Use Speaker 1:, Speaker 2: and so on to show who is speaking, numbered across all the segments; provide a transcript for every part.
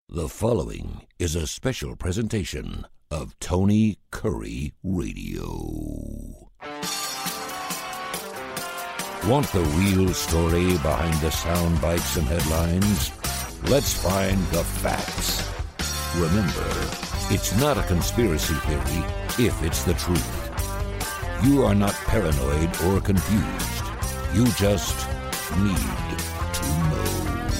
Speaker 1: The following is a special presentation of Tony Curry Radio. Want the real story behind the sound bites and headlines? Let's find the facts. Remember, it's not a conspiracy theory if it's the truth. You are not paranoid or confused. You just need to know.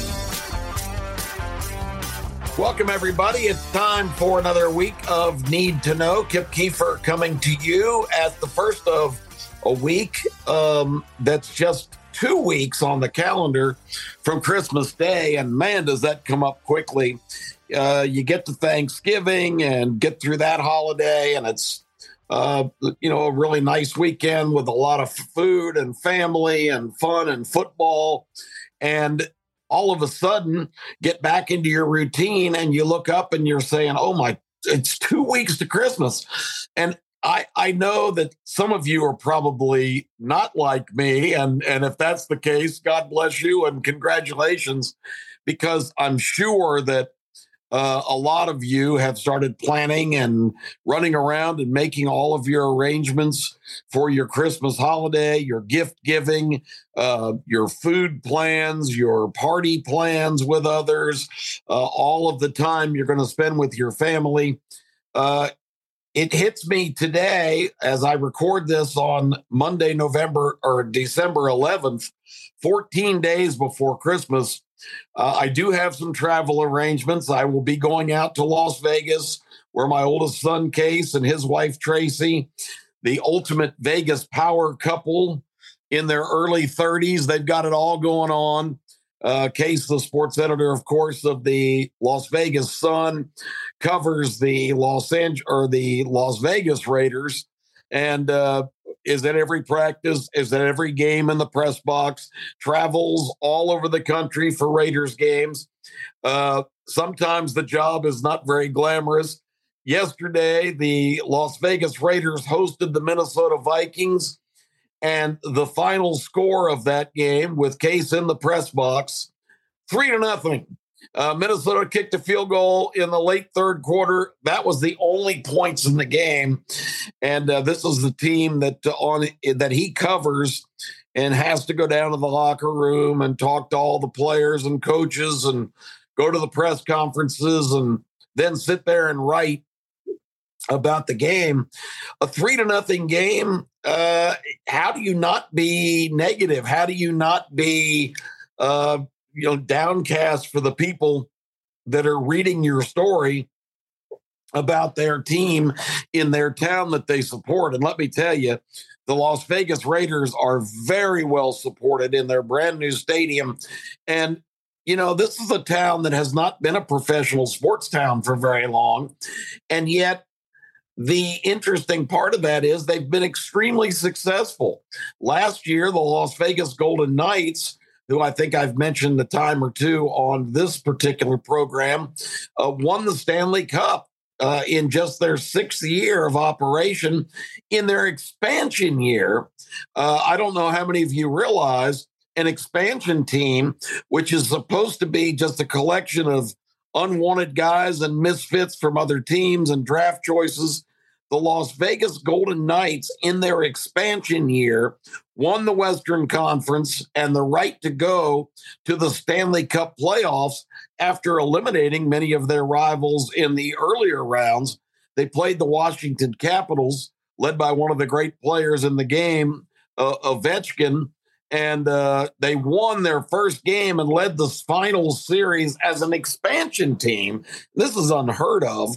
Speaker 2: Welcome, everybody. It's time for another week of Need to Know. Kip Keefer coming to you at the first of a week that's just 2 weeks on the calendar from Christmas Day. And man, does that come up quickly. You get to Thanksgiving and get through that holiday, and it's a really nice weekend with a lot of food and family and fun and football. And all of a sudden get back into your routine and you look up and you're saying, it's 2 weeks to Christmas. And I know that some of you are probably not like me. And if that's the case, God bless you and congratulations, because I'm sure that a lot of you have started planning and running around and making all of your arrangements for your Christmas holiday, your gift giving, your food plans, your party plans with others, all of the time you're going to spend with your family. It hits me today as I record this on Monday, December 11th, 14 days before Christmas. I do have some travel arrangements. I will be going out to Las Vegas, where my oldest son, Case, and his wife, Tracy, the ultimate Vegas power couple in their early 30s. They've got it all going on. Case, the sports editor, of course, of the Las Vegas Sun, covers the Las Vegas Raiders, and is at every practice, is at every game in the press box, travels all over the country for Raiders games. Sometimes the job is not very glamorous. Yesterday, the Las Vegas Raiders hosted the Minnesota Vikings, and the final score of that game, with Case in the press box, 3-0. Minnesota kicked a field goal in the late third quarter. That was the only points in the game. And this is the team that he covers and has to go down to the locker room and talk to all the players and coaches and go to the press conferences and then sit there and write about the game. A 3-0 game. How do you not be negative? How do you not be downcast for the people that are reading your story about their team in their town that they support? And let me tell you, the Las Vegas Raiders are very well supported in their brand new stadium. And, this is a town that has not been a professional sports town for very long. And yet, the interesting part of that is they've been extremely successful. Last year, the Las Vegas Golden Knights, who I think I've mentioned a time or two on this particular program, won the Stanley Cup in just their 6th year of operation. In their expansion year, I don't know how many of you realize an expansion team, which is supposed to be just a collection of unwanted guys and misfits from other teams and draft choices. The Las Vegas Golden Knights, in their expansion year, won the Western Conference and the right to go to the Stanley Cup playoffs after eliminating many of their rivals in the earlier rounds. They played the Washington Capitals, led by one of the great players in the game, Ovechkin, and they won their first game and led the final series as an expansion team. This is unheard of,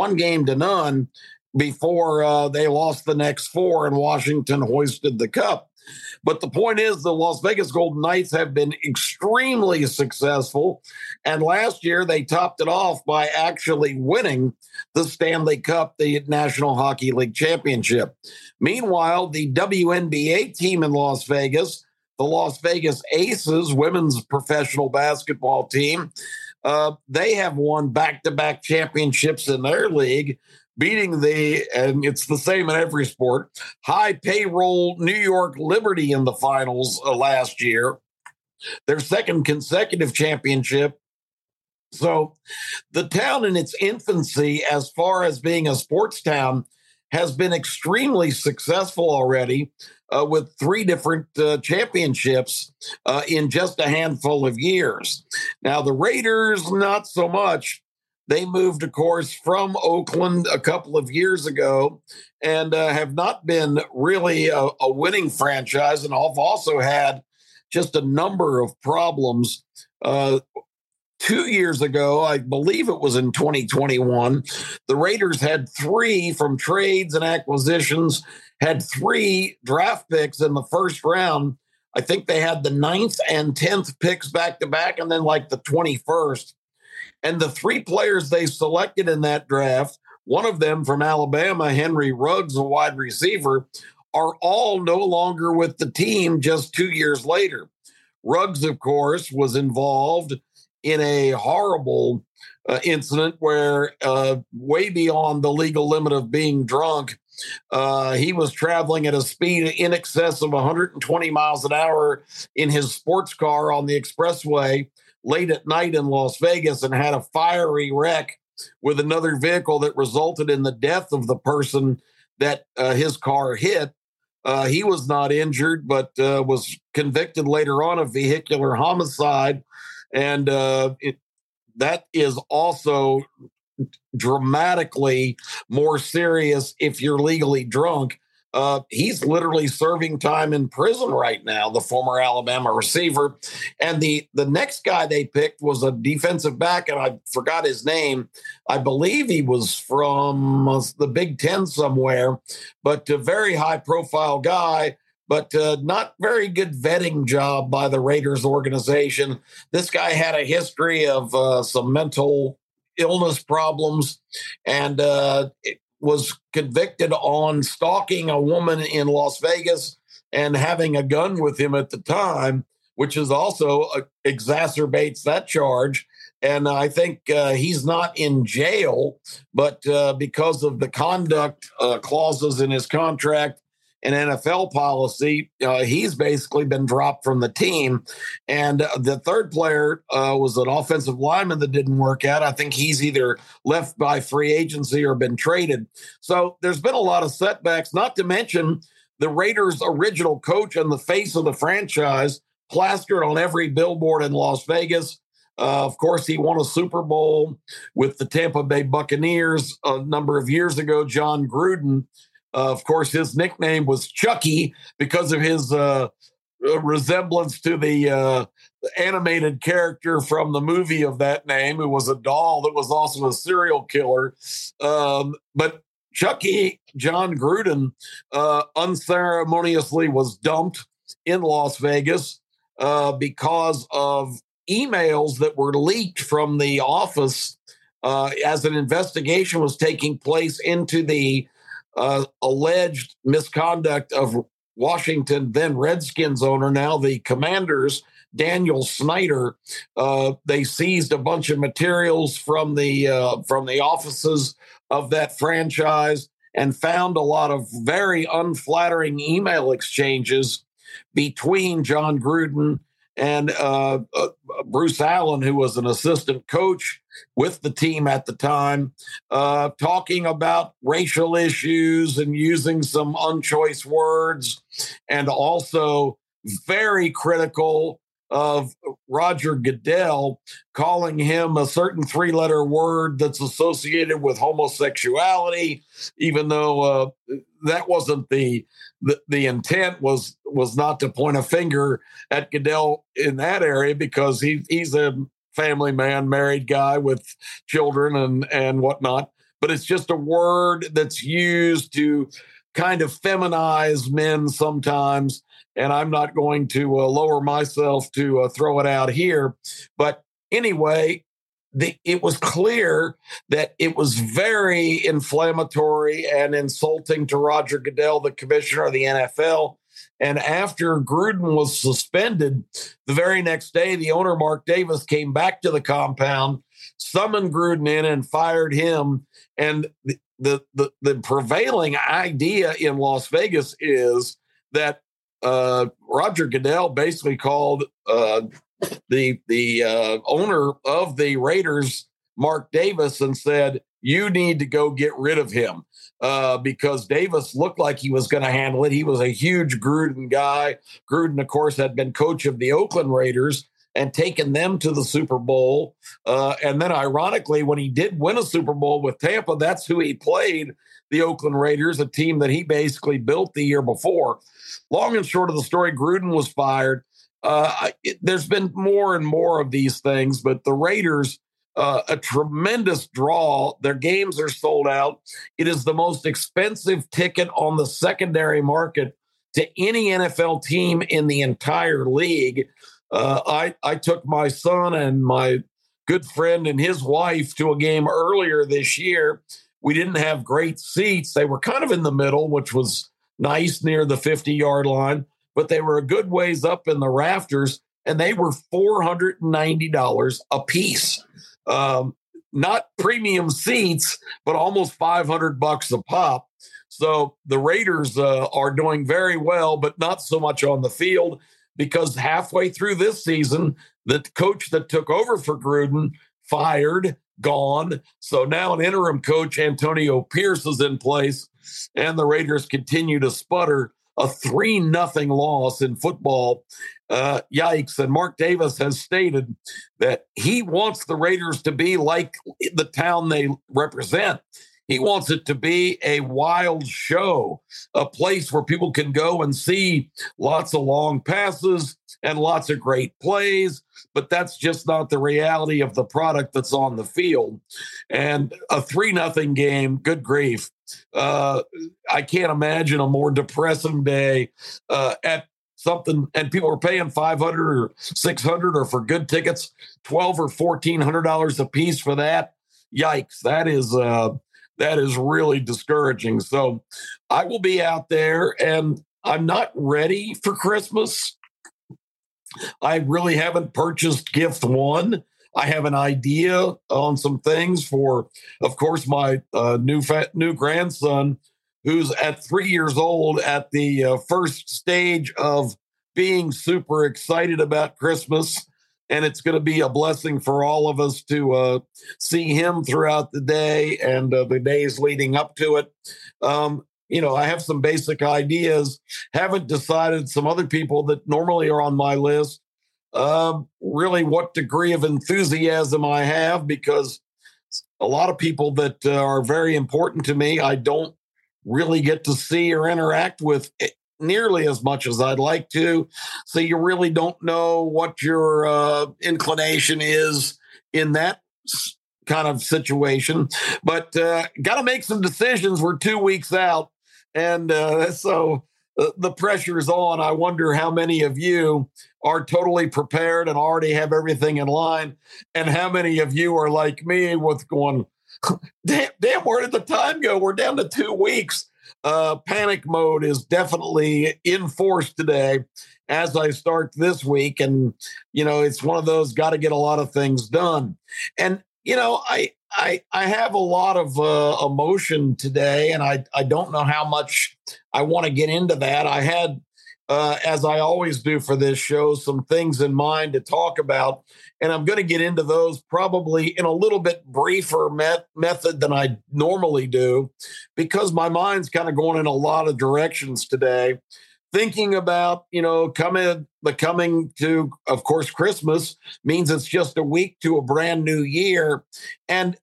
Speaker 2: 1-0 before they lost the next 4 and Washington hoisted the cup. But the point is, the Las Vegas Golden Knights have been extremely successful. And last year, they topped it off by actually winning the Stanley Cup, the National Hockey League Championship. Meanwhile, the WNBA team in Las Vegas, the Las Vegas Aces, women's professional basketball team, they have won back-to-back championships in their league, beating and it's the same in every sport, high payroll New York Liberty in the finals last year. Their second consecutive championship So the town in its infancy, as far as being a sports town, has been extremely successful already with 3 different championships in just a handful of years. Now, the Raiders, not so much. They moved, of course, from Oakland a couple of years ago and have not been really a winning franchise, and have also had just a number of problems. 2 years ago, I believe it was in 2021, the Raiders had 3 from trades and acquisitions, had 3 draft picks in the first round. I think they had the 9th and 10th picks back to back, and then like the 21st. And the 3 players they selected in that draft, one of them from Alabama, Henry Ruggs, a wide receiver, are all no longer with the team just 2 years later. Ruggs, of course, was involved in a horrible incident where way beyond the legal limit of being drunk, he was traveling at a speed in excess of 120 miles an hour in his sports car on the expressway late at night in Las Vegas and had a fiery wreck with another vehicle that resulted in the death of the person that his car hit. He was not injured, but was convicted later on of vehicular homicide. And that is also dramatically more serious if you're legally drunk. He's literally serving time in prison right now, the former Alabama receiver. And the next guy they picked was a defensive back, and I forgot his name. I believe he was from the Big Ten somewhere, but a very high-profile guy, but not very good vetting job by the Raiders organization. This guy had a history of some mental illness problems and was convicted on stalking a woman in Las Vegas and having a gun with him at the time, which is also exacerbates that charge. And I think he's not in jail, but because of the conduct clauses in his contract and NFL policy, he's basically been dropped from the team. And the third player was an offensive lineman that didn't work out. I think he's either left by free agency or been traded. So there's been a lot of setbacks, not to mention the Raiders' original coach and the face of the franchise, plastered on every billboard in Las Vegas. Of course, he won a Super Bowl with the Tampa Bay Buccaneers a number of years ago, John Gruden. Of course, his nickname was Chucky because of his resemblance to the animated character from the movie of that name, who was a doll that was also a serial killer. But Chucky, John Gruden, unceremoniously was dumped in Las Vegas because of emails that were leaked from the office as an investigation was taking place into the alleged misconduct of Washington then Redskins owner, now the Commanders, Daniel Snyder. They seized a bunch of materials from the offices of that franchise and found a lot of very unflattering email exchanges between John Gruden and Bruce Allen, who was an assistant coach with the team at the time, talking about racial issues and using some unchoice words, and also very critical of Roger Goodell, calling him a certain 3-letter word that's associated with homosexuality, even though that wasn't the intent was not to point a finger at Goodell in that area, because he's a family man, married guy with children and whatnot. But it's just a word that's used to kind of feminize men sometimes. And I'm not going to lower myself to throw it out here. But anyway, it was clear that it was very inflammatory and insulting to Roger Goodell, the commissioner of the NFL. And after Gruden was suspended, the very next day, the owner, Mark Davis, came back to the compound, summoned Gruden in and fired him. And the prevailing idea in Las Vegas is that Roger Goodell basically called the owner of the Raiders, Mark Davis, and said, "You need to go get rid of him," because Davis looked like he was going to handle it. He was a huge Gruden guy. Gruden, of course, had been coach of the Oakland Raiders and taken them to the Super Bowl. And then, ironically, when he did win a Super Bowl with Tampa, that's who he played, the Oakland Raiders, a team that he basically built the year before. Long and short of the story, Gruden was fired. There's been more and more of these things, but the Raiders, a tremendous draw. Their games are sold out. It is the most expensive ticket on the secondary market to any NFL team in the entire league. I took my son and my good friend and his wife to a game earlier this year. We didn't have great seats. They were kind of in the middle, which was nice, near the 50-yard line, but they were a good ways up in the rafters, and they were $490 a piece. Not premium seats, but almost $500 a pop. So the Raiders are doing very well, but not so much on the field, because halfway through this season, the coach that took over for Gruden fired, gone. So now an interim coach, Antonio Pierce, is in place, and the Raiders continue to sputter. A 3-0 loss in football. Yikes. And Mark Davis has stated that he wants the Raiders to be like the town they represent. He wants it to be a wild show, a place where people can go and see lots of long passes and lots of great plays, but that's just not the reality of the product that's on the field. And a 3-0 game, good grief. I can't imagine a more depressing day at something, and people are paying $500 or $600, or for good tickets, $1,200 or $1,400 a piece for that. Yikes! That is really discouraging. So I will be out there, and I'm not ready for Christmas. I really haven't purchased gift one. I have an idea on some things for, of course, my new grandson, who's at 3 years old, at the first stage of being super excited about Christmas. And it's going to be a blessing for all of us to see him throughout the day and the days leading up to it. I have some basic ideas. Haven't decided, some other people that normally are on my list, really what degree of enthusiasm I have, because a lot of people that are very important to me, I don't really get to see or interact with nearly as much as I'd like to. So you really don't know what your inclination is in that kind of situation. But got to make some decisions. We're 2 weeks out. And so the pressure is on. I wonder how many of you are totally prepared and already have everything in line, and how many of you are like me with going, damn, where did the time go? We're down to 2 weeks. Panic mode is definitely in force today as I start this week. And, it's one of those, got to get a lot of things done. And, I have a lot of emotion today, and I don't know how much I want to get into that. I had, as I always do for this show, some things in mind to talk about, and I'm going to get into those probably in a little bit briefer method than I normally do, because my mind's kind of going in a lot of directions today. Thinking about, coming to, of course, Christmas means it's just a week to a brand new year. And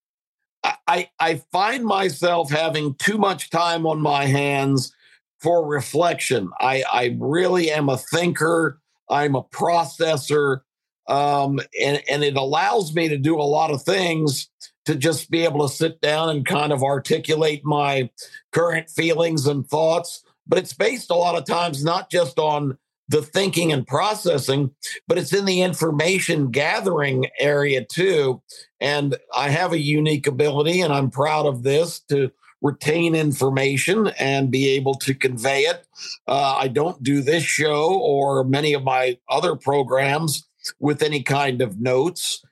Speaker 2: I find myself having too much time on my hands for reflection. I really am a thinker. I'm a processor. And it allows me to do a lot of things, to just be able to sit down and kind of articulate my current feelings and thoughts. But it's based a lot of times not just on the thinking and processing, but it's in the information gathering area too. And I have a unique ability, and I'm proud of this, to retain information and be able to convey it. I don't do this show or many of my other programs with any kind of notes.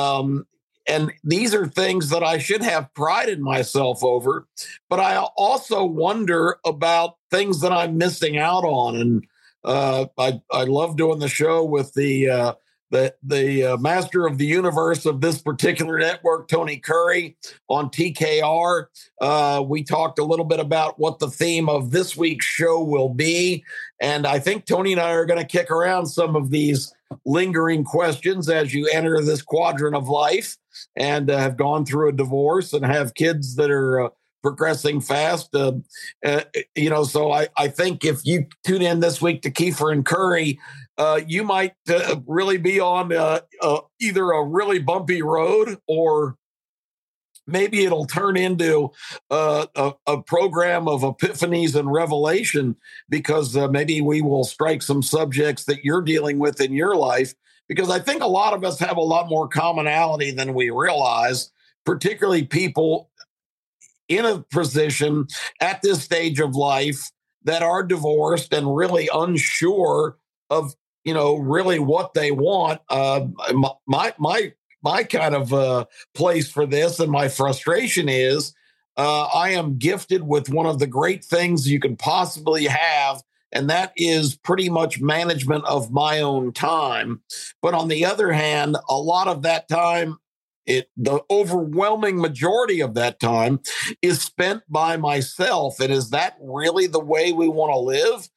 Speaker 2: And these are things that I should have prided myself over, but I also wonder about things that I'm missing out on. And I love doing the show with the the master of the universe of this particular network, Tony Curry, on TKR. We talked a little bit about what the theme of this week's show will be. And I think Tony and I are going to kick around some of these lingering questions as you enter this quadrant of life and have gone through a divorce and have kids that are progressing fast. So I think if you tune in this week to Kiefer and Curry, you might really be on either a really bumpy road, or maybe it'll turn into a program of epiphanies and revelation, because maybe we will strike some subjects that you're dealing with in your life, because I think a lot of us have a lot more commonality than we realize, particularly people in a position at this stage of life that are divorced and really unsure of, really what they want. My kind of place for this and my frustration is I am gifted with one of the great things you can possibly have, and that is pretty much management of my own time. But on the other hand, a lot of that time, the overwhelming majority of that time is spent by myself. And is that really the way we want to live?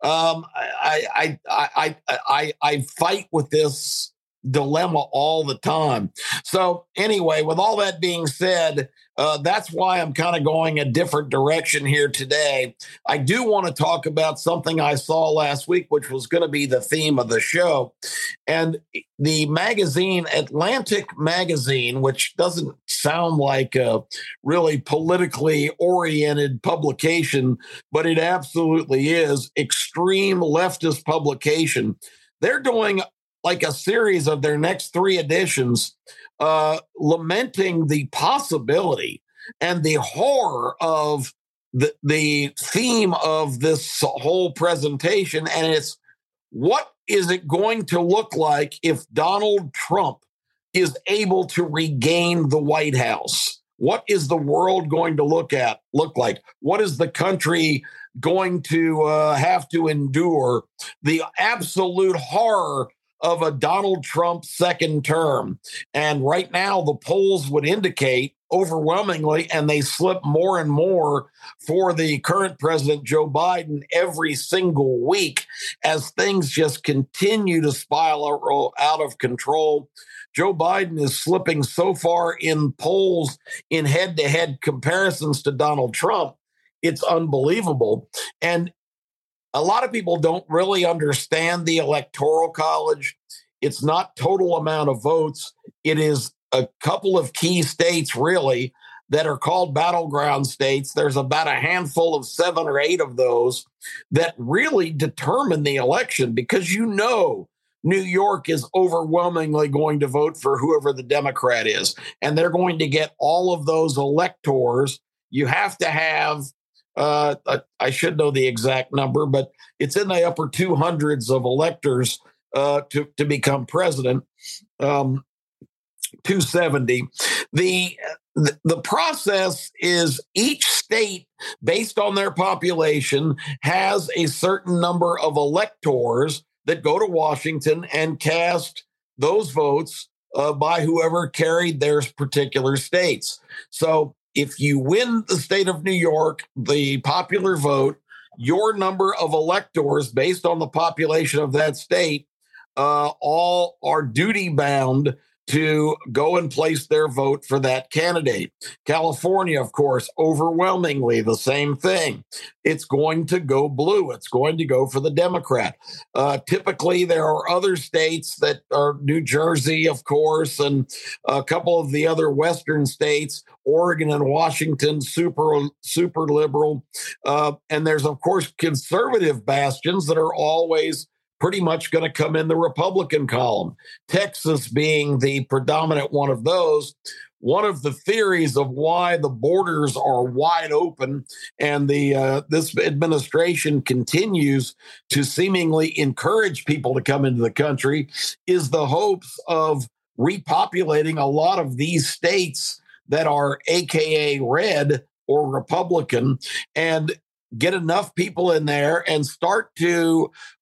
Speaker 2: I fight with this dilemma all the time. So anyway, with all that being said, that's why I'm kind of going a different direction here today. I do want to talk about something I saw last week, which was going to be the theme of the show. And the magazine, Atlantic Magazine, which doesn't sound like a really politically oriented publication, but it absolutely is, extreme leftist publication. They're doing like a series of their next 3 editions, lamenting the possibility and the horror of the theme of this whole presentation. And it's, what is it going to look like if Donald Trump is able to regain the White House? What is the world going to look like? What is the country going to have to endure? The absolute horror of a Donald Trump second term. And right now, the polls would indicate overwhelmingly, and they slip more and more for the current president, Joe Biden, every single week as things just continue to spiral out of control. Joe Biden is slipping so far in polls in head-to-head comparisons to Donald Trump. It's unbelievable. And a lot of people don't really understand the Electoral College. It's not total amount of votes. It is a couple of key states, really, that are called battleground states. There's about a handful of 7 or 8 of those that really determine the election, because New York is overwhelmingly going to vote for whoever the Democrat is, and they're going to get all of those electors. You have to have I should know the exact number, but it's in the upper 200s of electors to become president. 270. The process is each state, based on their population, has a certain number of electors that go to Washington and cast those votes by whoever carried their particular states. So if you win the state of New York, the popular vote, your number of electors based on the population of that state all are duty bound to go and place their vote for that candidate. California, of course, overwhelmingly the same thing. It's going to go blue. It's going to go for the Democrat. Typically, there are other states that are New Jersey, of course, and a couple of the other Western states, Oregon and Washington, super liberal. And there's, of course, conservative bastions that are always pretty much going to come in the Republican column, Texas being the predominant one of those. One of the theories of why the borders are wide open and this administration continues to seemingly encourage people to come into the country is the hopes of repopulating a lot of these states that are AKA red or Republican, and get enough people in there and start to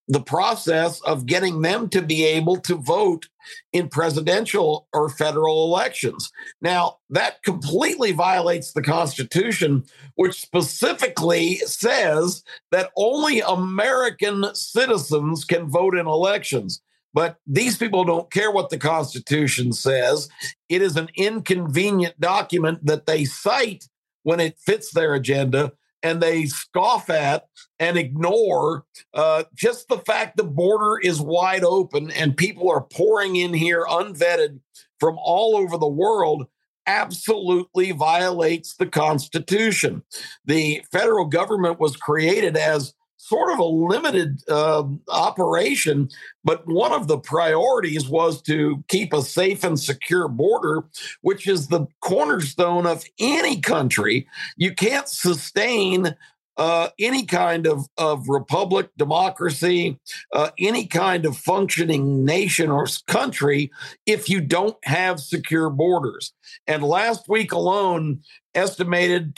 Speaker 2: the process of getting them to be able to vote in presidential or federal elections. Now, that completely violates the Constitution, which specifically says that only American citizens can vote in elections. But these people don't care what the Constitution says. It is an inconvenient document that they cite when it fits their agenda, and they scoff at and ignore just the fact the border is wide open and people are pouring in here unvetted from all over the world. Absolutely violates the Constitution. The federal government was created as sort of a limited operation, but one of the priorities was to keep a safe and secure border, which is the cornerstone of any country. You can't sustain any kind of republic, democracy, any kind of functioning nation or country if you don't have secure borders. And last week alone, estimated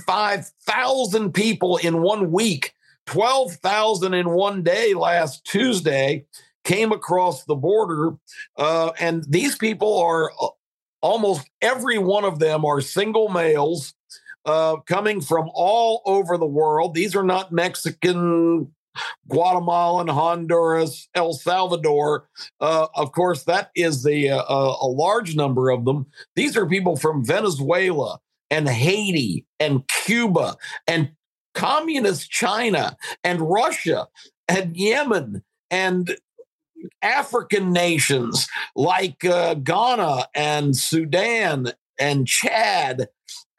Speaker 2: 25,000 people in 1 week, 12,000 in one day last Tuesday came across the border. And these people are almost every one of them are single males coming from all over the world. These are not Mexican, Guatemalan, Honduras, El Salvador. Of course, that is a large number of them. These are people from Venezuela and Haiti and Cuba and communist China and Russia and Yemen and African nations like Ghana and Sudan and Chad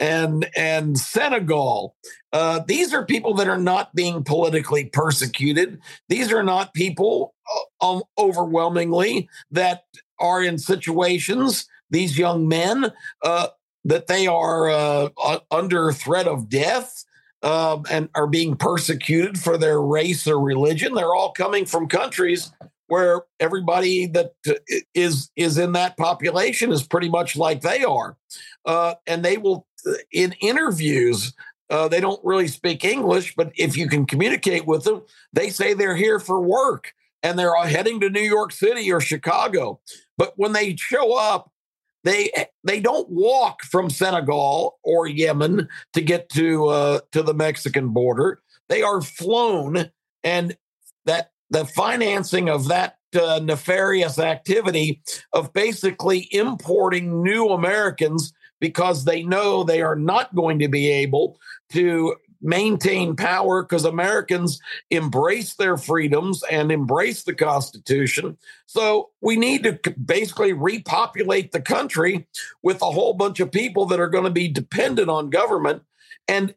Speaker 2: and Senegal. These are people that are not being politically persecuted. These are not people overwhelmingly that are in situations, these young men, that they are under threat of death. And are being persecuted for their race or religion. They're all coming from countries where everybody that is in that population is pretty much like they are. And they will, in interviews, they don't really speak English, but if you can communicate with them, they say they're here for work and they're heading to New York City or Chicago. But when they show up, they don't walk from Senegal or Yemen to get to the Mexican border. They are flown, and that the financing of that nefarious activity of basically importing new Americans because they know they are not going to be able to maintain power because Americans embrace their freedoms and embrace the Constitution. So we need to basically repopulate the country with a whole bunch of people that are going to be dependent on government. And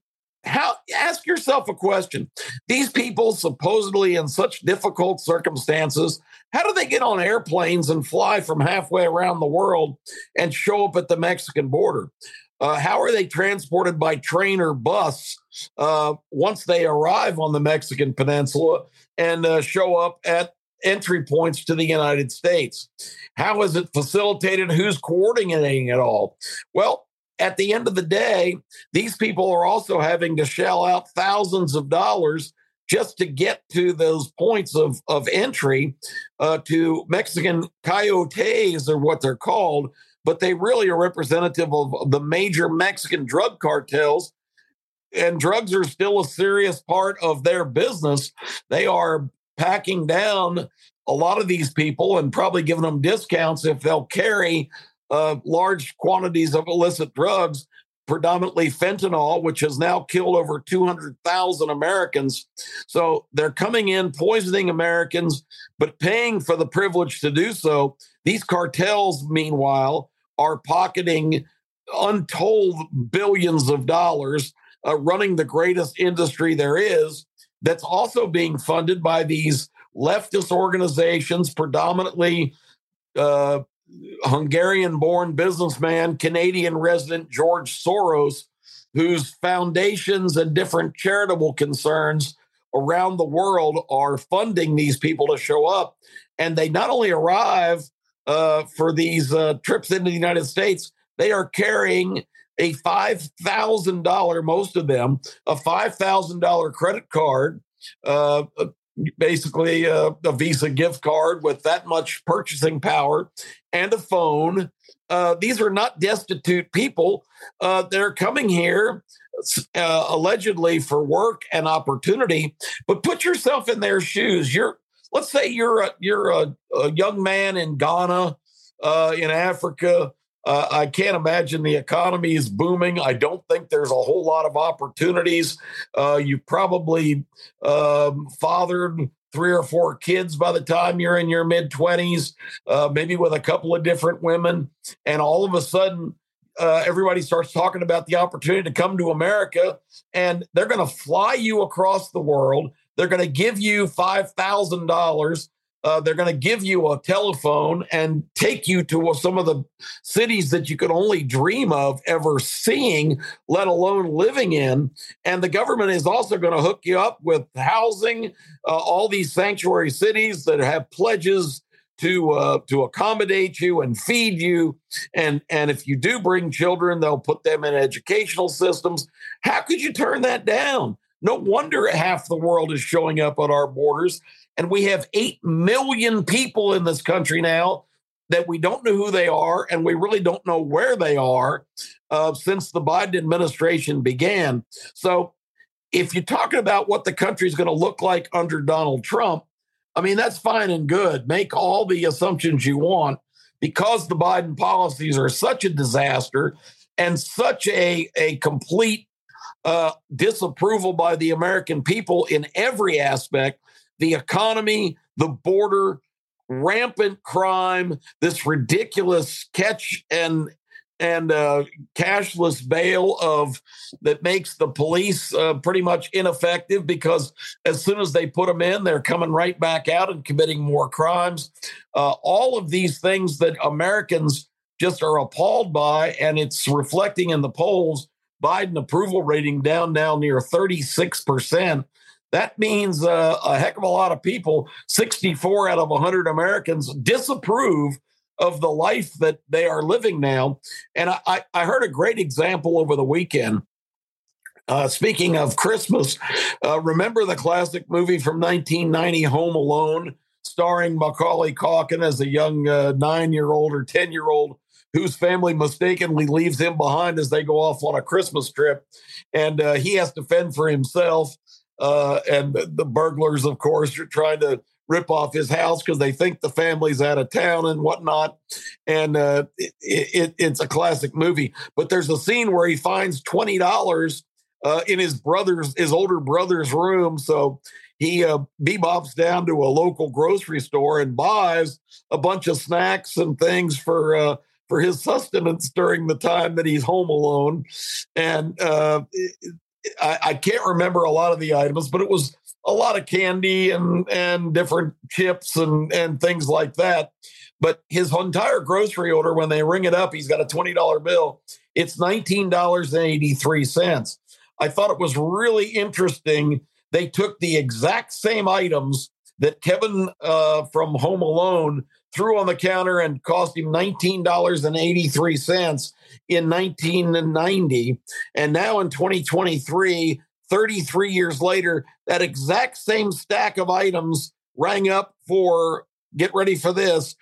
Speaker 2: ask yourself a question. These people supposedly in such difficult circumstances, how do they get on airplanes and fly from halfway around the world and show up at the Mexican border? How are they transported by train or bus once they arrive on the Mexican peninsula and show up at entry points to the United States? How is it facilitated? Who's coordinating it all? Well, at the end of the day, these people are also having to shell out thousands of dollars just to get to those points of entry to Mexican coyotes, or what they're called. But they really are representative of the major Mexican drug cartels. And drugs are still a serious part of their business. They are packing down a lot of these people and probably giving them discounts if they'll carry large quantities of illicit drugs, predominantly fentanyl, which has now killed over 200,000 Americans. So they're coming in, poisoning Americans, but paying for the privilege to do so. These cartels, meanwhile, are pocketing untold billions of dollars, running the greatest industry there is, that's also being funded by these leftist organizations, predominantly Hungarian-born businessman, Canadian resident George Soros, whose foundations and different charitable concerns around the world are funding these people to show up. And they not only arrive for these trips into the United States, they are carrying a $5,000, most of them, a $5,000 credit card basically a Visa gift card with that much purchasing power and a phone. These are not destitute people. They're coming here allegedly for work and opportunity. But put yourself in their shoes. Let's say you're a young man in Ghana, in Africa. I can't imagine the economy is booming. I don't think there's a whole lot of opportunities. You probably fathered 3 or 4 kids by the time you're in your mid-20s, maybe with a couple of different women. And all of a sudden, everybody starts talking about the opportunity to come to America, and they're going to fly you across the world. They're going to give you $5,000. They're going to give you a telephone and take you to some of the cities that you could only dream of ever seeing, let alone living in. And the government is also going to hook you up with housing, all these sanctuary cities that have pledges to accommodate you and feed you. And if you do bring children, they'll put them in educational systems. How could you turn that down? No wonder half the world is showing up at our borders. And we have 8 million people in this country now that we don't know who they are, and we really don't know where they are since the Biden administration began. So if you're talking about what the country is going to look like under Donald Trump, I mean, that's fine and good. Make all the assumptions you want. Because the Biden policies are such a disaster and such a complete disapproval by the American people in every aspect, the economy, the border, rampant crime, this ridiculous catch and cashless bail that makes the police pretty much ineffective, because as soon as they put them in, they're coming right back out and committing more crimes. All of these things that Americans just are appalled by, and it's reflecting in the polls. Biden approval rating down now near 36%. That means a heck of a lot of people, 64 out of 100 Americans, disapprove of the life that they are living now. And I heard a great example over the weekend. Speaking of Christmas, remember the classic movie from 1990, Home Alone, starring Macaulay Culkin as a young 9-year-old or 10-year-old whose family mistakenly leaves him behind as they go off on a Christmas trip. And he has to fend for himself. And the burglars, of course, are trying to rip off his house because they think the family's out of town and whatnot. And it's a classic movie. But there's a scene where he finds $20 in his older brother's room. So he bebops down to a local grocery store and buys a bunch of snacks and things for his sustenance during the time that he's home alone. And I can't remember a lot of the items, but it was a lot of candy and different chips and things like that. But his entire grocery order, when they ring it up, he's got a $20 bill. It's $19.83. I thought it was really interesting. They took the exact same items that Kevin from Home Alone threw on the counter and cost him $19.83 in 1990. And now in 2023, 33 years later, that exact same stack of items rang up for, get ready for this,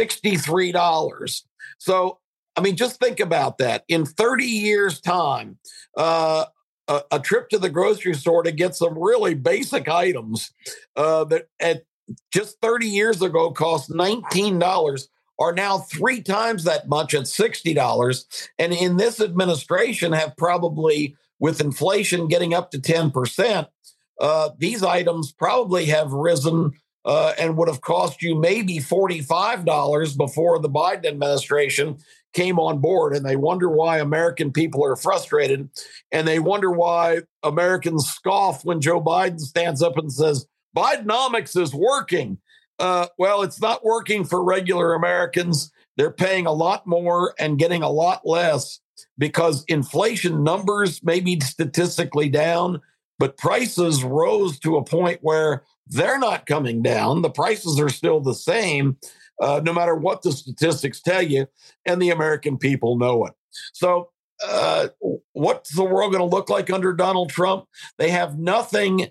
Speaker 2: $63. So, I mean, just think about that. In 30 years' time, a trip to the grocery store to get some really basic items that at just 30 years ago cost $19 are now 3 times that much at $60. And in this administration have probably, with inflation getting up to 10%, these items probably have risen and would have cost you maybe $45 before the Biden administration came on board. And they wonder why American people are frustrated. And they wonder why Americans scoff when Joe Biden stands up and says, Bidenomics is working. Well, it's not working for regular Americans. They're paying a lot more and getting a lot less because inflation numbers may be statistically down, but prices rose to a point where they're not coming down. The prices are still the same, no matter what the statistics tell you, and the American people know it. So what's the world going to look like under Donald Trump? They have nothing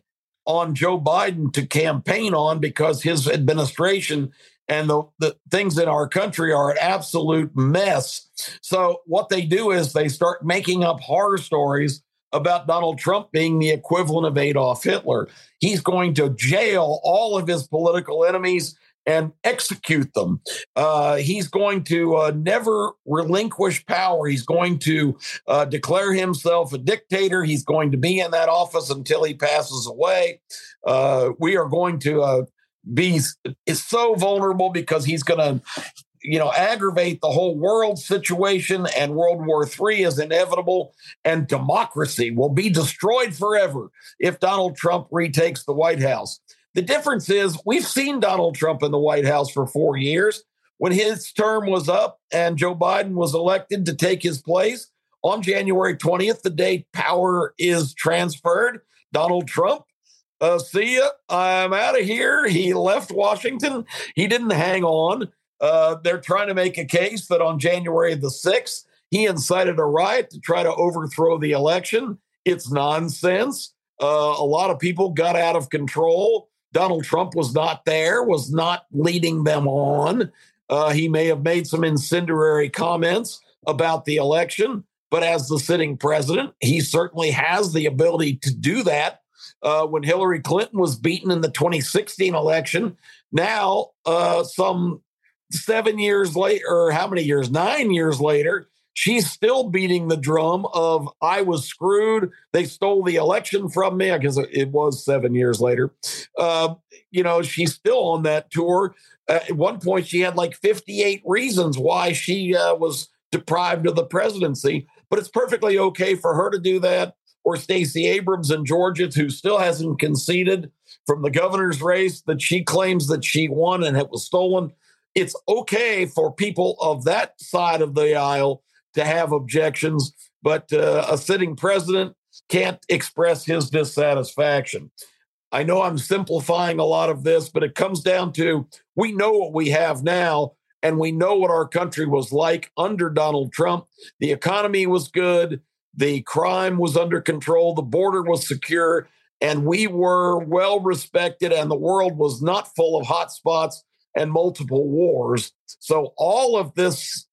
Speaker 2: on Joe Biden to campaign on because his administration and the things in our country are an absolute mess. So what they do is they start making up horror stories about Donald Trump being the equivalent of Adolf Hitler. He's going to jail all of his political enemies and execute them. He's going to never relinquish power. He's going to declare himself a dictator. He's going to be in that office until he passes away. We are going to be so vulnerable because he's going to aggravate the whole world situation, and World War III is inevitable, and democracy will be destroyed forever if Donald Trump retakes the White House. The difference is we've seen Donald Trump in the White House for 4 years. When his term was up and Joe Biden was elected to take his place on January 20th, the day power is transferred, Donald Trump, see ya, I'm out of here. He left Washington. He didn't hang on. They're trying to make a case that on January the 6th, he incited a riot to try to overthrow the election. It's nonsense. A lot of people got out of control. Donald Trump was not there, was not leading them on. He may have made some incendiary comments about the election, but as the sitting president, he certainly has the ability to do that. When Hillary Clinton was beaten in the 2016 election, now some 7 years later, or how many years? 9 years later, she's still beating the drum of I was screwed. They stole the election from me. I guess it was 7 years later. She's still on that tour. At one point, she had like 58 reasons why she was deprived of the presidency. But it's perfectly okay for her to do that. Or Stacey Abrams in Georgia, who still hasn't conceded from the governor's race that she claims that she won and it was stolen. It's okay for people of that side of the aisle to have objections, but a sitting president can't express his dissatisfaction. I know I'm simplifying a lot of this, but it comes down to we know what we have now, and we know what our country was like under Donald Trump. The economy was good. The crime was under control. The border was secure, and we were well respected, and the world was not full of hot spots and multiple wars. So all of this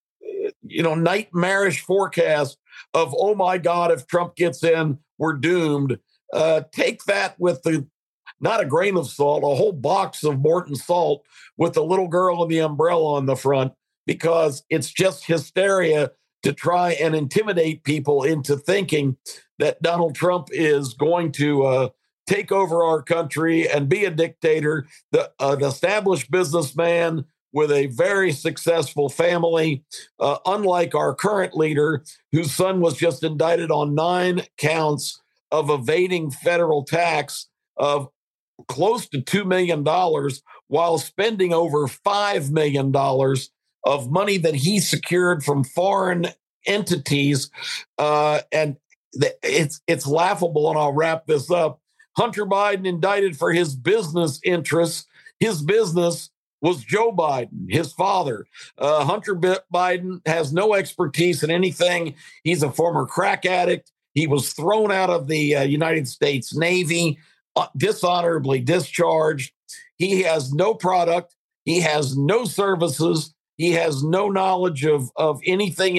Speaker 2: nightmarish forecast of, oh my God, if Trump gets in, we're doomed. Take that with not a grain of salt, a whole box of Morton salt with the little girl and the umbrella on the front, because it's just hysteria to try and intimidate people into thinking that Donald Trump is going to take over our country and be a dictator, an established businessman with a very successful family, unlike our current leader, whose son was just indicted on 9 counts of evading federal tax of close to $2 million while spending over $5 million of money that he secured from foreign entities. And it's laughable, and I'll wrap this up. Hunter Biden indicted for his business interests. His business was Joe Biden, his father. Hunter Biden has no expertise in anything. He's a former crack addict. He was thrown out of the United States Navy, dishonorably discharged. He has no product. He has no services. He has no knowledge of anything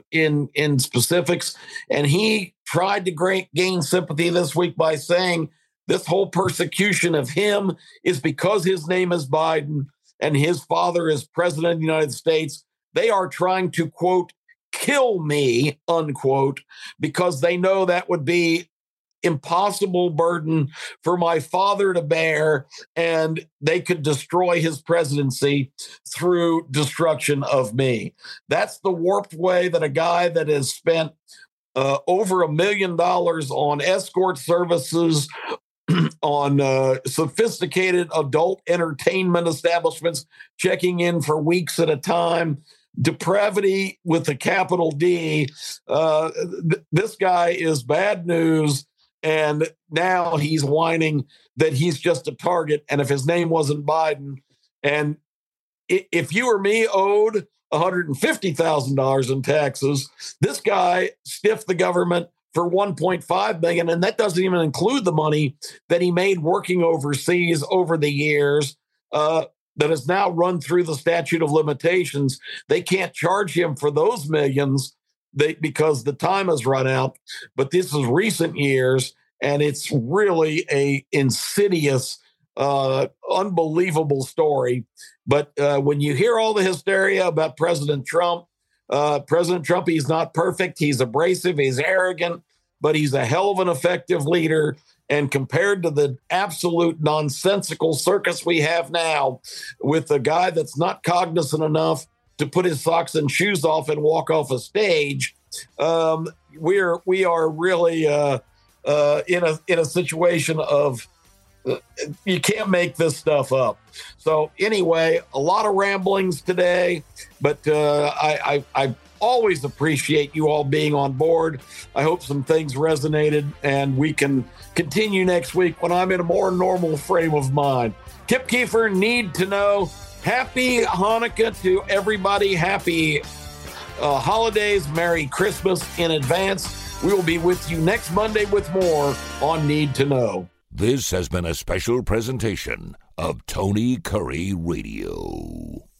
Speaker 2: in specifics. And he tried to gain sympathy this week by saying this whole persecution of him is because his name is Biden and his father is president of the United States. They are trying to, quote, kill me, unquote, because they know that would be impossible burden for my father to bear, and they could destroy his presidency through destruction of me. That's the warped way that a guy that has spent over $1 million on escort services, on sophisticated adult entertainment establishments, checking in for weeks at a time, depravity with a capital D. This guy is bad news. And now he's whining that he's just a target. And if his name wasn't Biden, and if you or me owed $150,000 in taxes, this guy stiffed the government for $1.5 million, and that doesn't even include the money that he made working overseas over the years. That has now run through the statute of limitations. They can't charge him for those millions because the time has run out. But this is recent years, and it's really a insidious, unbelievable story. But when you hear all the hysteria about President Trump, he's not perfect. He's abrasive. He's arrogant, but he's a hell of an effective leader. And compared to the absolute nonsensical circus we have now with a guy that's not cognizant enough to put his socks and shoes off and walk off a stage, we are really in a situation of you can't make this stuff up. So anyway, a lot of ramblings today, but I always appreciate you all being on board. I hope some things resonated, and we can continue next week when I'm in a more normal frame of mind. Kip Keefer, Need to Know. Happy Hanukkah to everybody. Happy holidays. Merry Christmas in advance. We will be with you next Monday with more on Need to Know.
Speaker 1: This has been a special presentation of Tony Curry Radio.